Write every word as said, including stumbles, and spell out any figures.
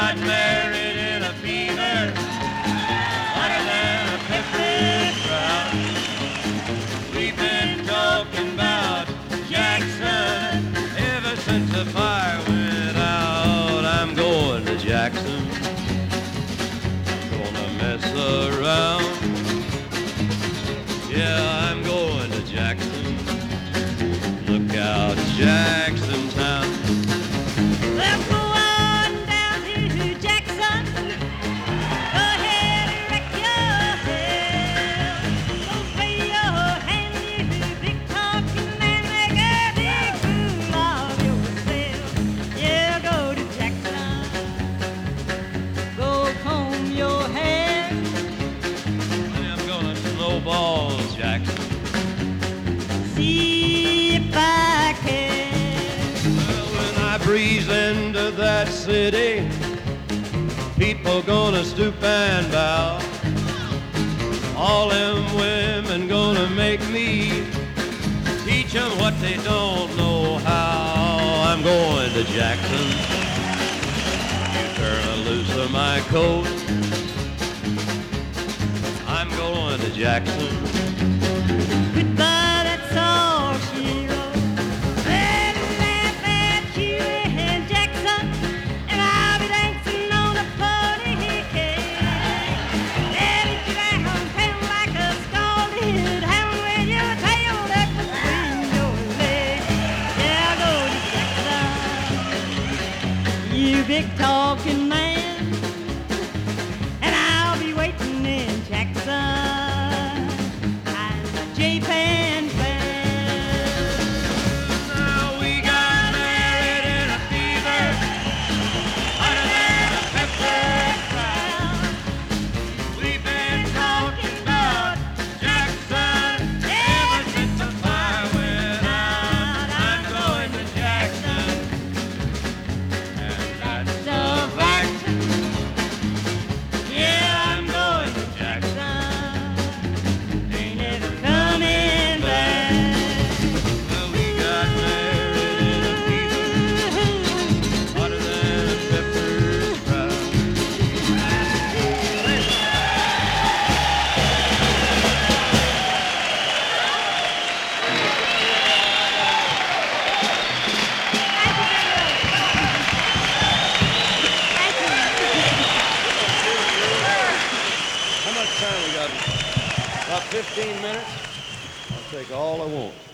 got married in a fever, hotter than a peppered drought. We've been talking about Jackson ever since the fire went out. I'm going to Jackson, gonna mess around. Yeah, I'm going to Jackson. Look out, Jackson Town. Well, go on down to Jackson. Go ahead and wreck yourself. Go play your hand, you big talking man. Make a big fool of yourself. Yeah, go to Jackson. Go comb your hair. I'm gonna snowball Jackson. See if I can. Well, when I breeze into that city, people gonna stoop and bow. All them women gonna make me teach them what they don't know how. I'm going to Jackson. You turn loose of my coat. I'm going to Jackson. Goodbye, that's all she wrote. Well, laugh at you in Jackson, and I'll be dancing on a pony cake. Let it downtown like a scalded hound with your tail tucked between your legs. Yeah, go to Jackson, you big talking man, and I'll be waiting in Jackson. J-Pan fan. Now we got married in a fever, hotter than a peppered drought. We've been talking about Jackson ever since the fire went out. I'm going to Jackson, and that's the fact. Yeah, I'm going to Jackson. Ain't never coming back. Well, we got married in a fever, hotter than a peppered drought. How much time we got? About fifteen minutes? I'll take all I want.